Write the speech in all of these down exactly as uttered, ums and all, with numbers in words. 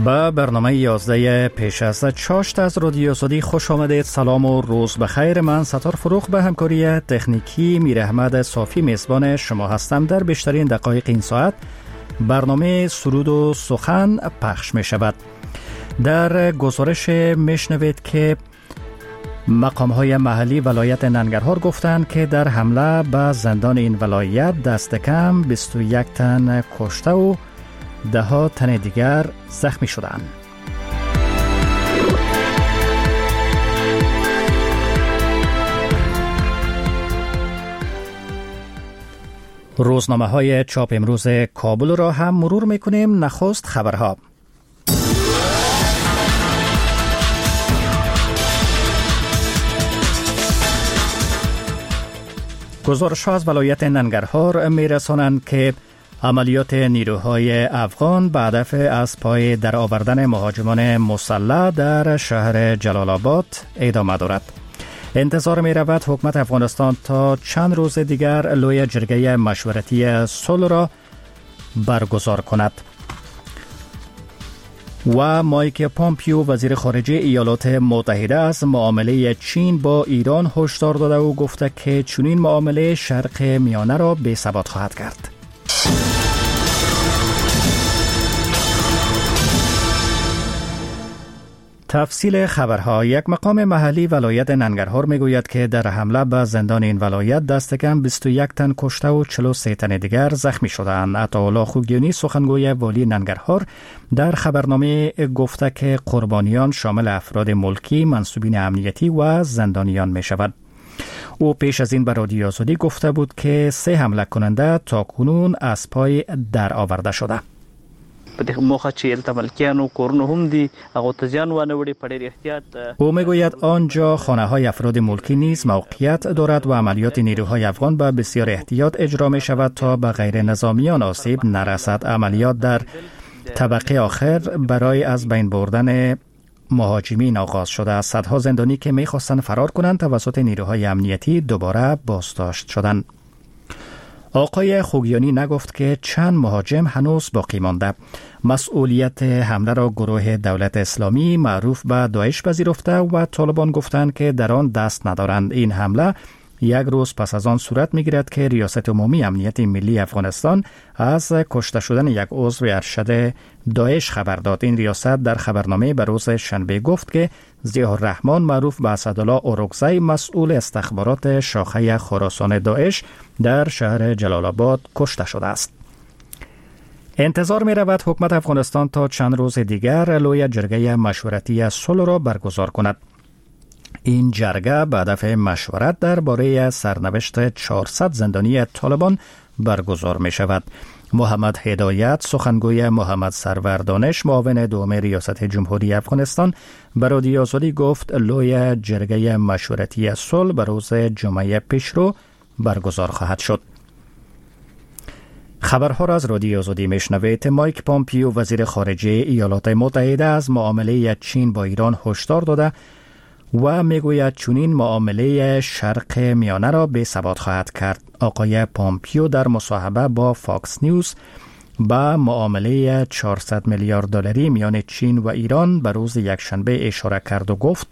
با برنامه یازده پیش از چاشت از رادیو آزادی خوش آمدید. سلام و روز بخیر. من ستار فروخ به همکاری تکنیکی میر احمد صافی میزبان شما هستم. در بیشترین دقایق این ساعت برنامه سرود و سخن پخش می شود. در گزارش میشنوید که مقام‌های محلی ولایت ننگرهار گفتند که در حمله به زندان این ولایت دست کم بیست و یک تن کشته و ده ها تن دیگر زخمی شدند. روزنامه های چاپ امروز کابل را هم مرور میکنیم. نخست خبرها. گزارش از ولایت ننگرهار میرسانند که عملیات نیروهای افغان به هدف از پای در آوردن مهاجمان مسلح در شهر جلال آباد ادامه دارد. انتظار می رود حکومت افغانستان تا چند روز دیگر لوی جرگه مشورتی صلح را برگزار کند. و مایک پامپیو وزیر خارجه ایالات متحده از معامله چین با ایران هشدار داده و گفته که چنین معامله شرق میانه را بی ثبات خواهد کرد. تفصیل خبرها. یک مقام محلی ولایت ننگرهار میگوید که در حمله به زندان این ولایت دست کم بیست و یک تن کشته و چهل و سه تن دیگر زخمی شدند. عطاالله خوگیانی سخنگوی والی ننگرهار در خبرنامه گفته که قربانیان شامل افراد ملکی، منصوبین امنیتی و زندانیان می شود. او پیش از این به رادیو آزادی گفته بود که سه حمله کننده تاکنون از پای در آورده شده. او میگوید آنجا خانه های افراد ملکی نیز موقعیت دارد و عملیات نیروهای افغان به بسیار احتیاط اجرا می شود تا به غیر نظامیان آسیب نرسد. عملیات در طبقه آخر برای از بین بردن مهاجمین آغاز شده است. صدها زندانی که میخواستند فرار کنند توسط نیروهای امنیتی دوباره بازداشت شدند. آقای خوگیانی نگفت که چند مهاجم هنوز باقی مانده. مسئولیت حمله را گروه دولت اسلامی معروف به داعش پذیرفته و طالبان گفتند که در آن دست ندارند. این حمله یک روز پس از آن صورت میگیرد که ریاست عمومی امنیت ملی افغانستان از کشته شدن یک عضو ارشد داعش خبر داد. این ریاست در خبرنامه به روز شنبه گفت که ضیاء الرحمن معروف به اسدالله اورکزی مسئول استخبارات شاخه خراسان داعش در شهر جلال آباد کشته شده است. انتظار می رود حکومت افغانستان تا چند روز دیگر لوی جرگه مشورتی صلح را برگزار کند. این جرگه به هدف مشورت درباره سرنوشت چهارصد زندانی طالبان برگزار می شود. محمد هدایت سخنگوی محمد سرور دانش معاون دوم ریاست جمهوری افغانستان به رادیو آزادی گفت لوی جرگه مشورتی صلح به روز جمعه پیشرو برگزار خواهد شد. خبرها را از رادیو آزادی میشنوید. مایک پامپیو وزیر خارجه ایالات متحده از معامله چین با ایران هشدار داده و میگوید چنین معامله شرق میانه را بی ثبات خواهد کرد. آقای پامپیو در مصاحبه با فاکس نیوز به معامله چهارصد میلیارد دلاری میان چین و ایران به روز یکشنبه اشاره کرد و گفت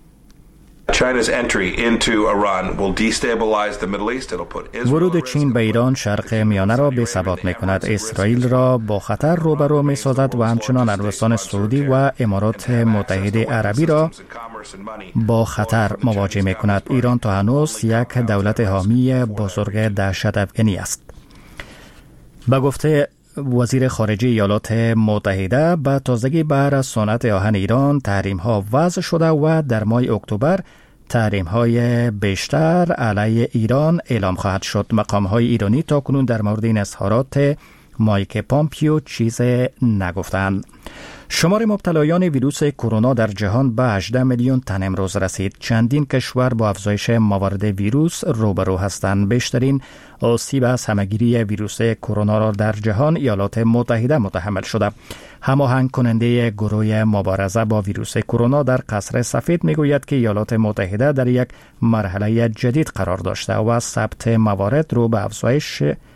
ورود چین به ایران شرق میانه را بی ثبات می کند. اسرائیل را با خطر روبرو می سازد و همچنان عربستان سعودی و امارات متحده عربی را با خطر مواجه می کند. ایران تا هنوز یک دولت حامی بزرگ دهشت افغانی است. به گفته وزیر خارجه ایالات متحده به تازگی بر صنعت آهن ایران تحریم ها وضع شده و در ماه اکتبر تحریم های بیشتر علیه ایران اعلام خواهد شد. مقام های ایرانی تا کنون در مورد این اظهارات مایک پامپیو چیز نگفتند. شمار مبتلایان ویروس کرونا در جهان به هجده میلیون تن امروز رسید. چندین کشور با افزایش موارد ویروس روبرو هستند. بیشترین آسیب از همهگیری ویروس کرونا را در جهان ایالات متحده متحمل شده. هماهنگ کننده گروه مبارزه با ویروس کرونا در قصر سفید میگوید که ایالات متحده در یک مرحله جدید قرار داشته و ثبت موارد رو به افزایش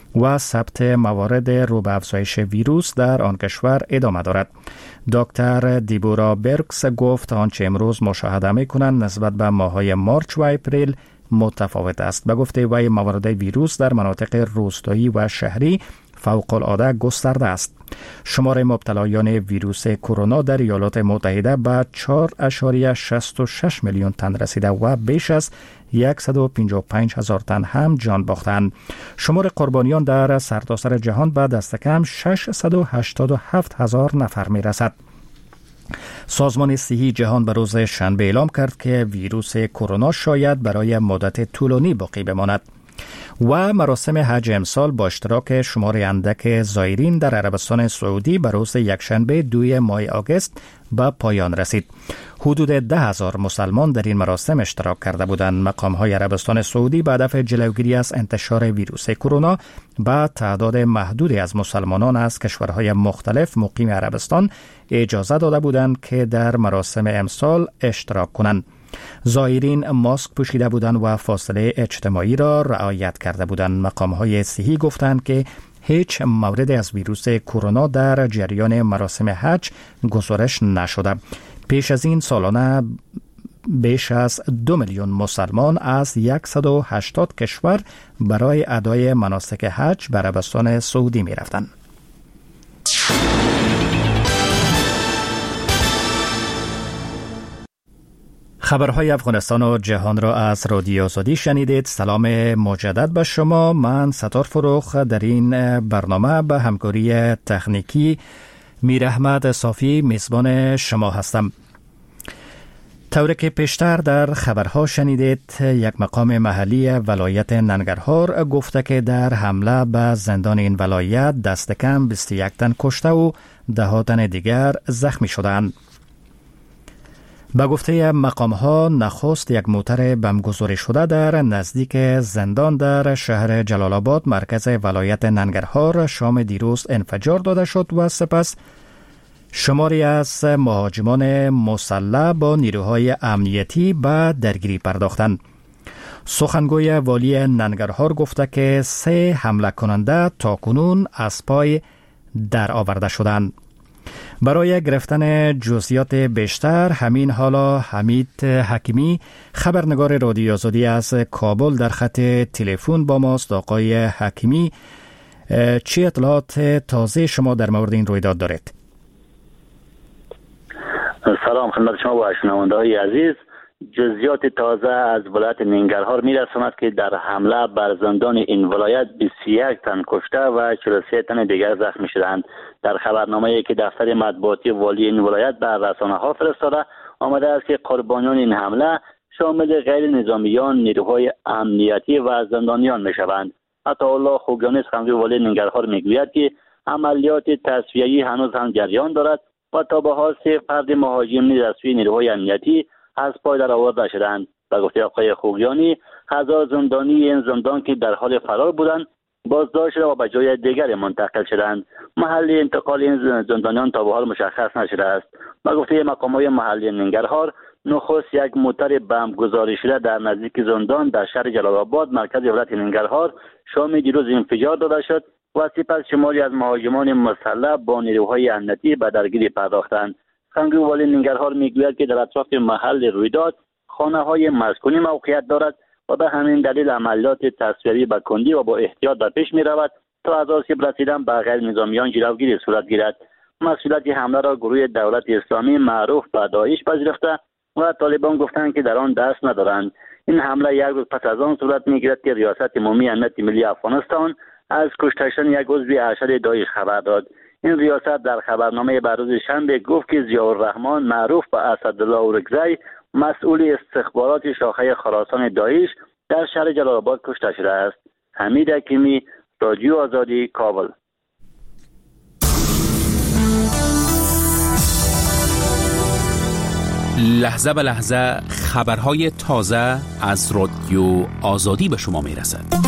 و ثبت موارد رو به افزایش ویروس در آن کشور ادامه دارد. دکتر دیبورا برکس گفت آنچه امروز مشاهده می‌کنند نسبت به ماه‌های مارچ و اپریل متفاوت است. به گفته وی موارد ویروس در مناطق روستایی و شهری فوق العاده گسترده است. شمار مبتلایان ویروس کرونا در ایالات متحده به چهار ممیز شصت و شش میلیون تن رسیده و بیش از صد و پنجاه و پنج هزار تن هم جان باختند. شمار قربانیان در سرتاسر جهان به دست کم ششصد و هشتاد و هفت هزار نفر می رسد. سازمان صحی جهان به روز شنبه اعلام کرد که ویروس کرونا شاید برای مدت طولانی باقی بماند. و مراسم حج امسال با اشتراک شمار اندک زائرین در عربستان سعودی به روز یکشنبه دوم ماه آگوست به پایان رسید. حدود ده هزار مسلمان در این مراسم اشتراک کرده بودند. مقام‌های عربستان سعودی به هدف جلوگیری از انتشار ویروس کرونا به تعداد محدودی از مسلمانان از کشورهای مختلف مقیم عربستان اجازه داده بودند که در مراسم امسال اشتراک کنند. زائرین ماسک پوشیده بودند و فاصله اجتماعی را رعایت کرده بودند. مقام‌های صحی گفتند که هیچ موردی از ویروس کرونا در جریان مراسم حج گزارش نشده. پیش از این سالانه بیش از دو میلیون مسلمان از صد و هشتاد کشور برای ادای مناسک حج به عربستان سعودی می رفتند. خبرهای افغانستان و جهان را از رادیو آزادی شنیدید. سلام مجدد به شما. من ستار فروخ در این برنامه به همکاری تکنیکی میر احمد صافی میزبان شما هستم. طوری که پیشتر در خبرها شنیدید، یک مقام محلی ولایت ننگرهار گفته که در حمله به زندان این ولایت دست کم بیست و یک تن کشته و ده تن دیگر زخمی شدند. به گفته مقام ها نخست یک موتر بمبگذاری شده در نزدیک زندان در شهر جلال آباد مرکز ولایت ننگرهار شام دیروز انفجار داده شد و سپس شماری از مهاجمان مسلح با نیروهای امنیتی به درگیری پرداختند. سخنگوی والی ننگرهار گفته که سه حمله کننده تاکنون از پای در آورده شدند. برای گرفتن جزئیات بیشتر همین حالا حمید حکیمی خبرنگار رادیو آزادی از کابل در خط تلفن با ماست. آقای حکیمی، چه اطلاعات تازه شما در مورد این رویداد دارید؟ سلام خدمت شما و شنونده‌های عزیز. جزئیات تازه از ولایت ننگرهار میرساند که در حمله بر زندان این ولایت بیست و یک تن کشته و چهل و سه تن دیگر زخمی شدند. در خبرنامه‌ای که دفتر مطبوعاتی والی این ولایت به رسانه‌ها فرستاده آمده است که قربانیان این حمله شامل غیر نظامیان، نیروهای امنیتی و زندانیان میشوند. عطاالله خوگیانی سخنگوی والی ننگرهار میگوید که عملیات تصفیه‌ای هنوز هم جریان دارد و تا به حال سه فرد مهاجم دستگیر نیروهای امنیتی از پای در آورده شدند. به گفته آقای خوگیانی، هزار زندانی این زندان که در حال فرار بودند بازداشت شده و به جای دیگر منتقل شدند. محل انتقال این زندانیان تا به حال مشخص نشده است. به گفته مقامات محلی ننگرهار، نخست یک موتر بمب گذاری شده در نزدیک زندان در شهر جلال آباد مرکز ولایت ننگرهار شام دیروز انفجار داده شد و سپس شماری از مهاجمان مسلح با نیروهای امنیتی به درگیری پرداختند. سخنگوی والی ننگرهار میگوید که در اطراف محل رویداد خانه‌های مسکونی موقعیت دارد و به همین دلیل عملیات تصفیه‌ای به کندی و با احتیاط به پیش می‌رود تا از آسیب رسیدن به غیر نظامیان جلوگیری صورت گیرد. مسئولیت حمله را گروه دولت اسلامی معروف به داعش پذیرفته و طالبان گفتند که در آن دست ندارند. این حمله یک روز پس از آن صورت می‌گیرد که ریاست عمومی امنیت ملی افغانستان از کشته شدن یک عضو ارشد داعش خبر داد. این ریاست در خبرنامه بر روز شنبه گفت که ضیاءالرحمن معروف به اسدالله اورکزی مسئول استخبارات شاخه خراسان داعش در شهر جلال آباد کشته شده است. حمید حکیمی، رادیو آزادی، کابل. لحظه به لحظه خبرهای تازه از رادیو آزادی به شما میرسد.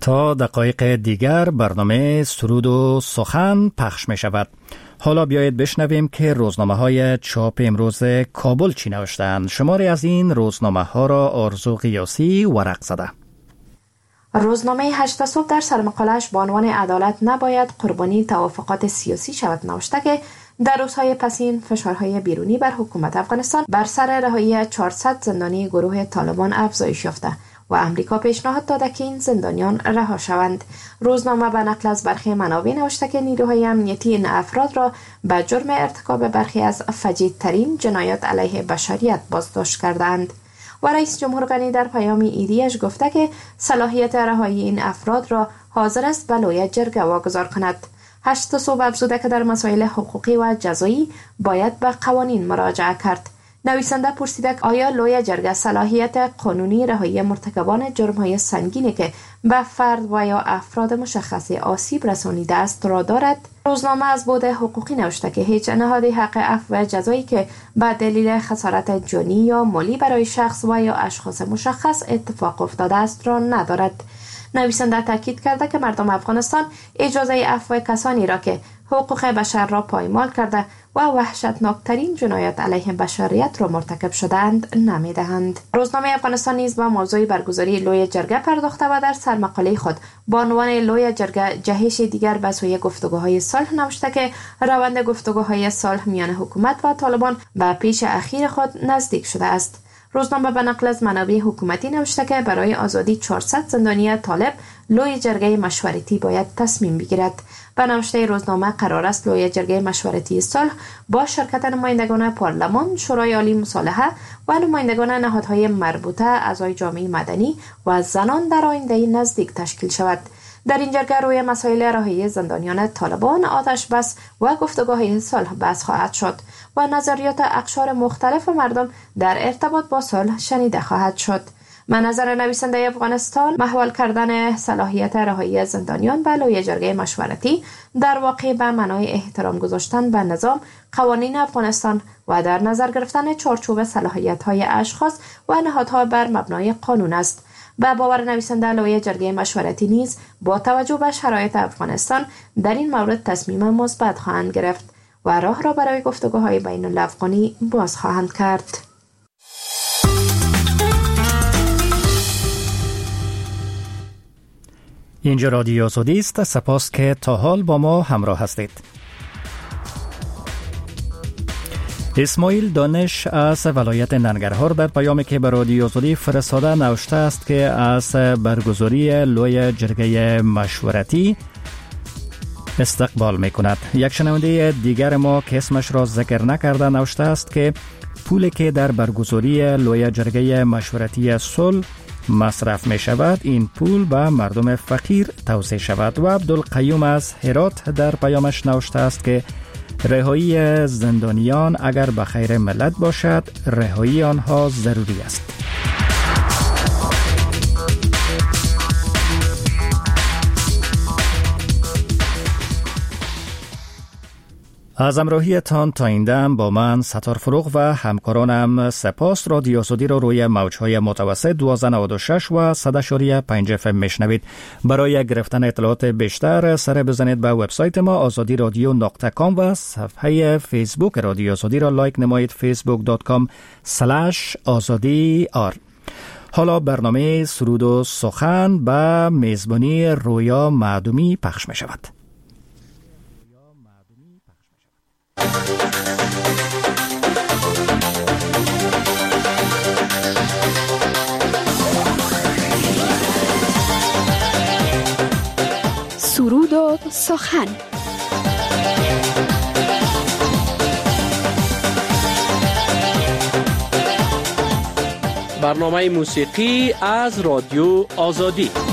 تا دقایق دیگر برنامه سرود و سخن پخش می شود. حالا بیایید بشنویم که روزنامه های چاپ امروز کابل چی نوشتند. شماری از این روزنامه ها را آرزو قیاسی ورق زده. روزنامه هشت صبح در سرمقاله‌اش با عنوان عدالت نباید قربانی توافقات سیاسی شود نوشته که در روزهای پسین فشارهای بیرونی بر حکومت افغانستان بر سر رهایی چهارصد زندانی گروه طالبان افزایش یافته و امریکا پیشنهاد داده که این زندانیان رها شوند. روزنامه به نقل از برخی منابع نوشته که نیروهای امنیتی این افراد را به جرم ارتکاب برخی از فجیع‌ترین جنایات علیه بشریت بازداشت کردند. و رئیس جمهور غنی در پیام ایدیش گفته که صلاحیت رهایی این افراد را حاضر است به لوی جرگه واگذار کند. هشت صبح افزوده که در مسائل حقوقی و جزایی باید به قوانین مراجعه کرد. نویسنده پرسیده که آیا لوی جرگه صلاحیت قانونی رهایی مرتکبان جرم‌های سنگینی که به فرد و یا افراد مشخصی آسیب رسانیده است را دارد؟ روزنامه از بعد حقوقی نوشته که هیچ نهاد حق عفو جزایی که به دلیل خسارت جانی یا مالی برای شخص و یا اشخاص مشخص اتفاق افتاده است را ندارد. نویسنده تاکید کرده که مردم افغانستان اجازه عفو کسانی را که حقوق بشر را پایمال کرده و وحشتناکترین جنایات علیه بشریت را مرتکب شدند نمیدهند. روزنامه افغانستان نیز به موضوع برگزاری لوی جرگه پرداخته و در سرمقاله خود با عنوان لوی جرگه جهش دیگر به سوی گفتگوهای صلح نوشته که روند گفتگوهای صلح میان حکومت و طالبان به پیش اخیر خود نزدیک شده است. روزنامه به نقل از منابع حکومتی نوشته که برای آزادی چهارصد زندانی طالب لوی جرگه مشورتی باید تصمیم بگیرد. به نوشته روزنامه قرار است لوی جرگه مشورتی صلح با شرکت نمایندگان پارلمان، شورای عالی مصالحه و نمایندگان نهادهای مربوطه، اعضای جامعه مدنی و زنان در آینده نزدیک تشکیل شود. در این جرگه روی مسائل رهایی زندانیان طالبان، آتش بس و گفتگوهای صلح بحث خواهد شد و نظریات اقشار مختلف مردم در ارتباط با صلح شنیده خواهد شد. من نظر نویسنده افغانستان محول کردن صلاحیت رهایی زندانیان به لوی جرگه مشورتی در واقع به معنای احترام گذاشتن به نظام، قوانین افغانستان و در نظر گرفتن چارچوب صلاحیت‌های اشخاص و نهادها بر مبنای قانون است. به باور نویسنده لوی جرگه مشورتی نیز با توجه به شرایط افغانستان در این مورد تصمیم مثبت خواهند گرفت و راه را برای گفتگوهای بین الافغانی باز خواهند کرد. اینجا رادیو آزادی است. سپاس که تا حال با ما همراه هستید. اسماعیل دانش از ولایت ننگرهار در پیامی که به رادیو آزادی فرستاده نوشته است که از برگزاری لوی جرگه مشورتی استقبال می کند. یک شنونده دیگر ما که اسمش را ذکر نکرده نوشته است که پولی که در برگزاری لوی جرگه مشورتی صلح مصرف می شود این پول به مردم فقیر توزیع شود. و عبدالقیوم از هرات در پیامش نوشته است که رهایی زندانیان اگر به خیر ملت باشد، رهایی آنها ضروری است. از همراهیتان تا این دم با من ستار فروغ و همکارانم سپاس. رادیو آزادی را روی موجهای متوسط دوازده نود و شش و صد اشاری پنج اف ام میشنوید. برای گرفتن اطلاعات بیشتر سر بزنید به وبسایت ما آزادی رادیو نقطه کام و صفحه فیسبوک رادیو آزادی را لایک نمایید فیسبوک دات کام اسلش آزادی آر. حالا برنامه سرود و سخن به میزبانی رویا معدومی پخش می شود. سرود و سخن. برنامه موسیقی از رادیو آزادی.